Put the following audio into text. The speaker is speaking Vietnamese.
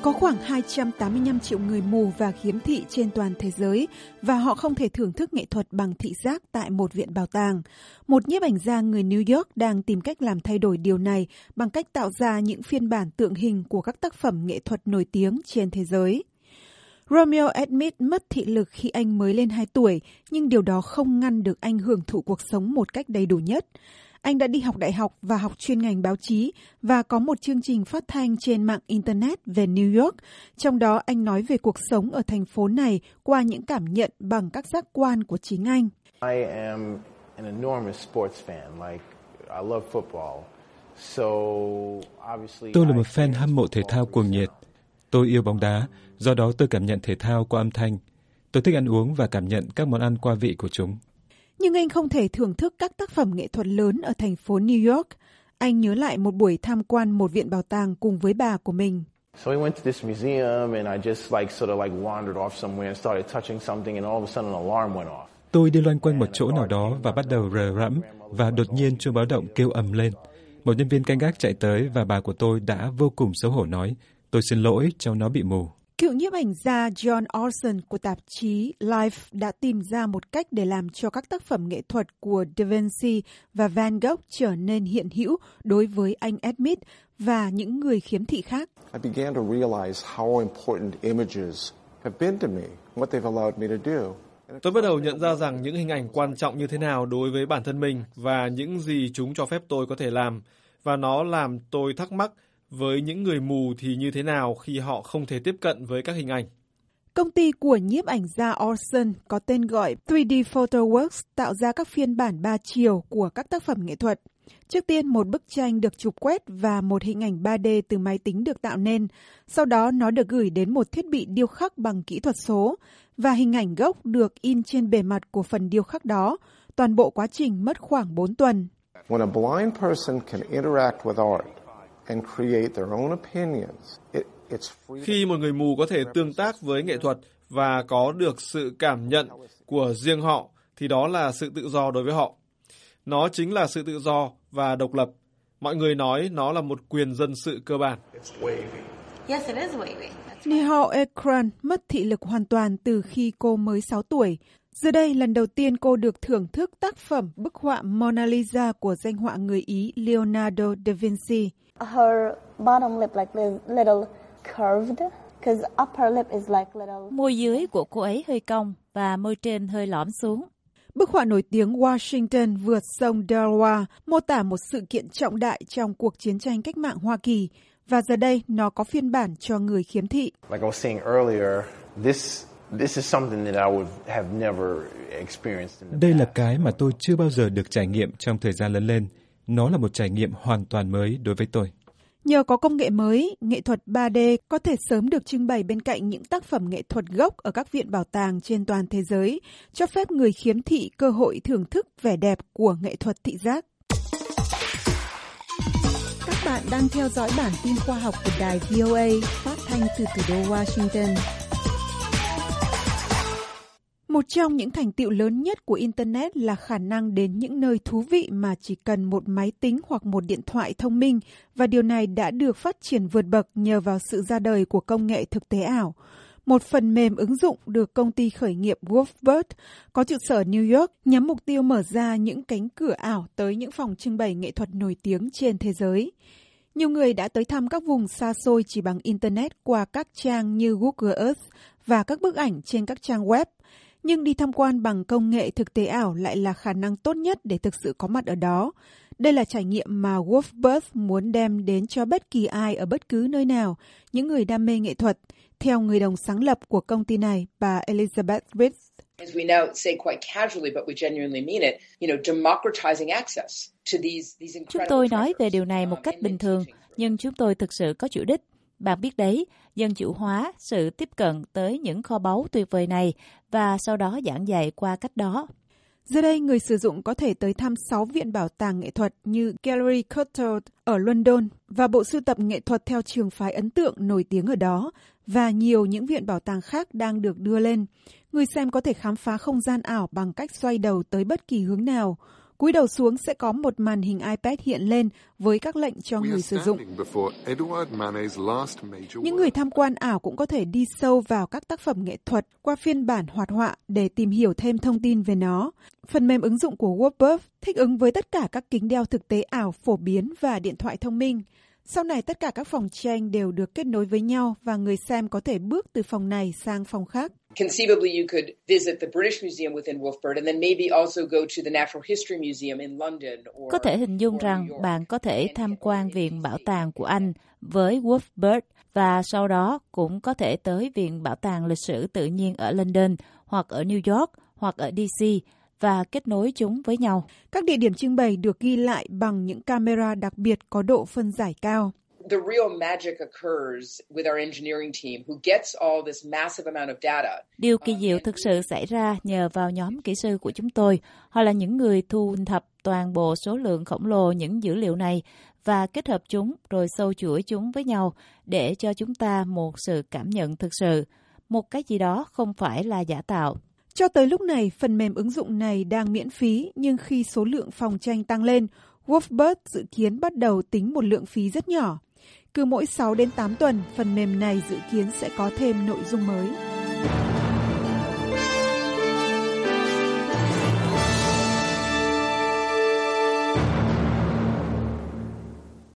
Có khoảng 285 triệu người mù và khiếm thị trên toàn thế giới và họ không thể thưởng thức nghệ thuật bằng thị giác tại một viện bảo tàng. Một nhiếp ảnh gia người New York đang tìm cách làm thay đổi điều này bằng cách tạo ra những phiên bản tượng hình của các tác phẩm nghệ thuật nổi tiếng trên thế giới. Romeo Admit mất thị lực khi anh mới lên 2 tuổi, nhưng điều đó không ngăn được anh hưởng thụ cuộc sống một cách đầy đủ nhất. Anh đã đi học đại học và học chuyên ngành báo chí và có một chương trình phát thanh trên mạng Internet về New York. Trong đó anh nói về cuộc sống ở thành phố này qua những cảm nhận bằng các giác quan của chính anh. I am an enormous sports fan. Like, I love football. So, obviously, tôi là một fan hâm mộ thể thao cuồng nhiệt. Tôi yêu bóng đá, do đó tôi cảm nhận thể thao qua âm thanh. Tôi thích ăn uống và cảm nhận các món ăn qua vị của chúng. Nhưng anh không thể thưởng thức các tác phẩm nghệ thuật lớn ở thành phố New York. Anh nhớ lại một buổi tham quan một viện bảo tàng cùng với bà của mình. So we went to this museum and I just sort of wandered off somewhere and started touching something and all of a sudden an alarm went off. Tôi đi loanh quanh một chỗ nào đó và bắt đầu rờ rẫm và đột nhiên chuông báo động kêu ầm lên. Một nhân viên canh gác chạy tới và bà của tôi đã vô cùng xấu hổ nói, tôi xin lỗi, cháu nó bị mù. Cựu nhiếp ảnh gia John Orson của tạp chí Life đã tìm ra một cách để làm cho các tác phẩm nghệ thuật của Da Vinci và Van Gogh trở nên hiện hữu đối với anh Admit và những người khiếm thị khác. I began to realize how important images have been to me, what they've allowed me to do. Tôi bắt đầu nhận ra rằng những hình ảnh quan trọng như thế nào đối với bản thân mình và những gì chúng cho phép tôi có thể làm. Và nó làm tôi thắc mắc với những người mù thì như thế nào khi họ không thể tiếp cận với các hình ảnh. Công ty của nhiếp ảnh gia Orson có tên gọi 3D Photoworks tạo ra các phiên bản 3 chiều của các tác phẩm nghệ thuật. Trước tiên, một bức tranh được chụp quét và một hình ảnh 3D từ máy tính được tạo nên. Sau đó, nó được gửi đến một thiết bị điêu khắc bằng kỹ thuật số và hình ảnh gốc được in trên bề mặt của phần điêu khắc đó. Toàn bộ quá trình mất khoảng 4 tuần. When a blind person can interact with art and create their own opinions, it's free. Khi một người mù có thể tương tác với nghệ thuật và có được sự cảm nhận của riêng họ, thì đó là sự tự do đối với họ. Nó chính là sự tự do và độc lập. Mọi người nói nó là một quyền dân sự cơ bản. Yes, it is wavy. Nihal Ekran mất thị lực hoàn toàn từ khi cô mới 6 tuổi. Giờ đây, lần đầu tiên cô được thưởng thức tác phẩm bức họa Mona Lisa của danh họa người Ý Leonardo da Vinci. Her bottom lip like little curved, because upper lip is like little. Môi dưới của cô ấy hơi cong và môi trên hơi lõm xuống. Bức họa nổi tiếng Washington vượt sông Delaware mô tả một sự kiện trọng đại trong cuộc chiến tranh cách mạng Hoa Kỳ và giờ đây nó có phiên bản cho người khiếm thị. Like I was saying earlier, this is something that I would have never experienced in the Đây là past. cái mà tôi chưa bao giờ được trải nghiệm trong thời gian lớn lên. Nó là một trải nghiệm hoàn toàn mới đối với tôi. Nhờ có công nghệ mới, nghệ thuật 3D có thể sớm được trưng bày bên cạnh những tác phẩm nghệ thuật gốc ở các viện bảo tàng trên toàn thế giới, cho phép người khiếm thị cơ hội thưởng thức vẻ đẹp của nghệ thuật thị giác. Các bạn đang theo dõi bản tin khoa học của đài VOA phát thanh từ thủ đô Washington. Một trong những thành tựu lớn nhất của Internet là khả năng đến những nơi thú vị mà chỉ cần một máy tính hoặc một điện thoại thông minh, và điều này đã được phát triển vượt bậc nhờ vào sự ra đời của công nghệ thực tế ảo. Một phần mềm ứng dụng được công ty khởi nghiệp Wolfbird có trụ sở New York nhắm mục tiêu mở ra những cánh cửa ảo tới những phòng trưng bày nghệ thuật nổi tiếng trên thế giới. Nhiều người đã tới thăm các vùng xa xôi chỉ bằng Internet qua các trang như Google Earth và các bức ảnh trên các trang web. Nhưng đi tham quan bằng công nghệ thực tế ảo lại là khả năng tốt nhất để thực sự có mặt ở đó. Đây là trải nghiệm mà Wolfbird muốn đem đến cho bất kỳ ai ở bất cứ nơi nào, những người đam mê nghệ thuật, theo người đồng sáng lập của công ty này, bà Elizabeth Ritz. As we now say quite casually, but we genuinely mean it, democratizing access to these incredible. Chúng tôi nói về điều này một cách bình thường, nhưng chúng tôi thực sự có chủ đích. Bạn biết đấy, dân chủ hóa sự tiếp cận tới những kho báu tuyệt vời này và sau đó giảng dạy qua cách đó. Giờ đây, người sử dụng có thể tới thăm 6 viện bảo tàng nghệ thuật như Gallery Courtauld ở London và bộ sưu tập nghệ thuật theo trường phái ấn tượng nổi tiếng ở đó, và nhiều những viện bảo tàng khác đang được đưa lên. Người xem có thể khám phá không gian ảo bằng cách xoay đầu tới bất kỳ hướng nào. Cúi đầu xuống sẽ có một màn hình iPad hiện lên với các lệnh cho người sử dụng. Những người tham quan ảo cũng có thể đi sâu vào các tác phẩm nghệ thuật qua phiên bản hoạt họa để tìm hiểu thêm thông tin về nó. Phần mềm ứng dụng của Warburg thích ứng với tất cả các kính đeo thực tế ảo phổ biến và điện thoại thông minh. Sau này tất cả các phòng tranh đều được kết nối với nhau và người xem có thể bước từ phòng này sang phòng khác. Conceivably, you could visit the British Museum within Wolfbird and then maybe also go to the Natural History Museum in London. Có thể hình dung rằng bạn có thể tham quan Viện Bảo tàng của Anh với Wolfbird và sau đó cũng có thể tới Viện Bảo tàng Lịch sử Tự nhiên ở London hoặc ở New York hoặc ở DC và kết nối chúng với nhau. Các địa điểm trưng bày được ghi lại bằng những camera đặc biệt có độ phân giải cao. The real magic occurs with our engineering team who gets all this massive amount of data. Điều kỳ diệu thực sự xảy ra nhờ vào nhóm kỹ sư của chúng tôi. Họ là những người thu thập toàn bộ số lượng khổng lồ những dữ liệu này và kết hợp chúng rồi sâu chuỗi chúng với nhau để cho chúng ta một sự cảm nhận thực sự. Một cái gì đó không phải là giả tạo. Cho tới lúc này, phần mềm ứng dụng này đang miễn phí, nhưng khi số lượng phòng tranh tăng lên, Wolfbird dự kiến bắt đầu tính một lượng phí rất nhỏ. Cứ mỗi 6 đến 8 tuần, phần mềm này dự kiến sẽ có thêm nội dung mới.